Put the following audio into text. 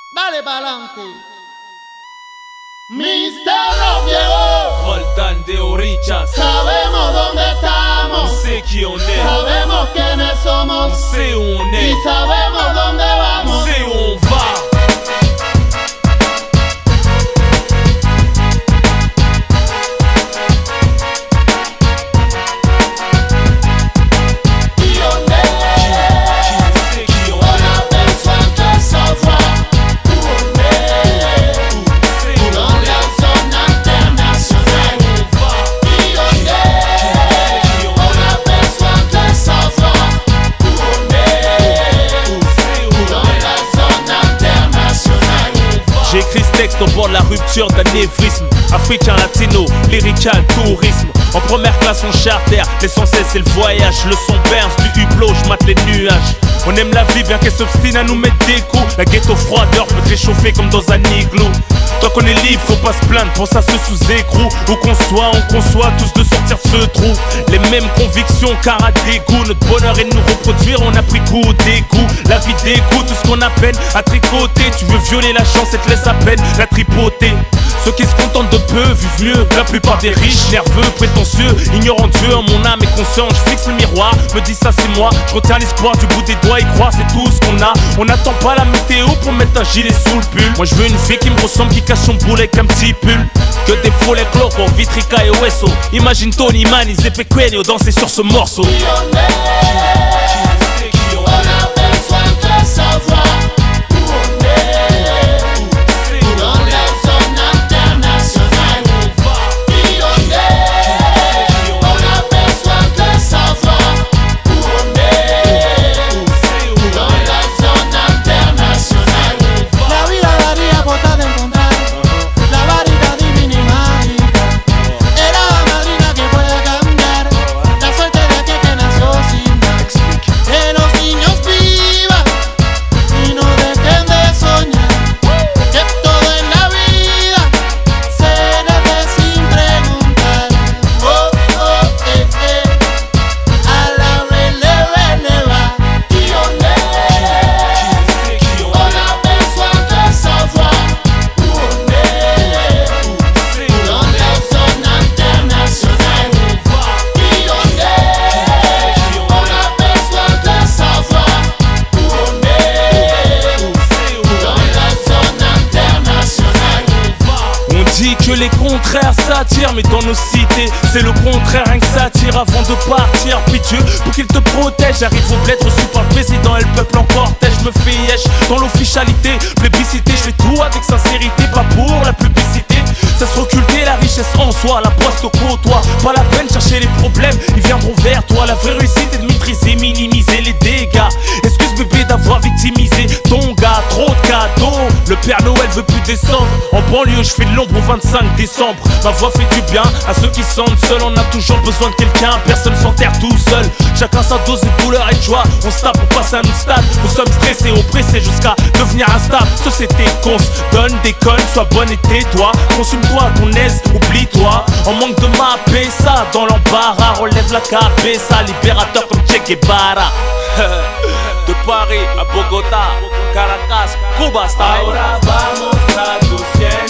Dale pa'lante. Mister nos llegó. Roldán de Orillas. Sabemos dónde estamos. On sait qui on est. Sabemos quiénes somos. On sait où on est. Y sabemos dónde On vamos. sait où on va. J'écris ce texte au bord de la rupture d'anévrisme. Africain, latino, lyrical, tourisme. En première classe on charter, l'essentiel c'est le voyage. Le son berce du hublot, je mate les nuages. On aime la vie bien qu'elle s'obstine à nous mettre des coups. La ghetto froideur peut te réchauffer comme dans un igloo. Tant qu'on est libre, faut pas se plaindre, pour ça se sous-écrou. Où qu'on soit, on conçoit tous de sortir de ce trou. Les mêmes convictions, car à dégoût. Notre bonheur est de nous reproduire, on a pris goût au dégoût. La vie dégoûte, tout ce qu'on a peine à tricoter. Tu veux violer la chance et te laisse à peine la tripoter. Ceux qui se contentent de peu vivent mieux. La plupart des riches, nerveux, prétentieux, ignorant Dieu en mon âme et conscience. Je fixe le miroir, me dis ça c'est moi. Je retiens l'espoir du bout des doigts, y croire c'est tout ce qu'on a. On n'attend pas la météo pour mettre un gilet sous le pull. Moi je veux une fille qui me ressemble, qui cache son boule avec un petit pull. Que des faux les clopos, Vitrica et Oeso. Imagine Tony Man, et Pequeno danser sur ce morceau. Que les contraires s'attirent, mais dans nos cités c'est le contraire, rien que ça attire avant de partir. Puis Dieu, pour qu'il te protège, j'arrive au bled reçu par le président et le peuple en cortège. Je me fais yèche dans l'officialité, plébiscité, je fais tout avec sincérité, pas pour la publicité. Ça se occulter la richesse en soi, la poste au côtoie. Pas la peine de chercher les problèmes, ils viendront vers toi. La vraie réussite est de maîtriser, minimiser les dégâts. Excuse bébé d'avoir victimisé ton gars, trop de cadeaux. Le Père Noël veut plus descendre. En banlieue je fais de l'ombre au 25 décembre. Ma voix fait du bien à ceux qui sentent seuls. On a toujours besoin de quelqu'un, personne s'enterre tout seul. Chacun sa dose de douleur et de joie. On se tape pour passer à un autre stade. Nous sommes stressés, oppressés jusqu'à devenir instable. Société qu'on se donne des connes, sois bonne et tais-toi. Consume-toi à ton aise, oublie-toi. En manque de ma paix, ça dans l'embarras. Relève la cabeza, libérateur comme Che Guevara. De Paris à Bogota, Caracas, Cuba style. Ahora vamos traduciendo.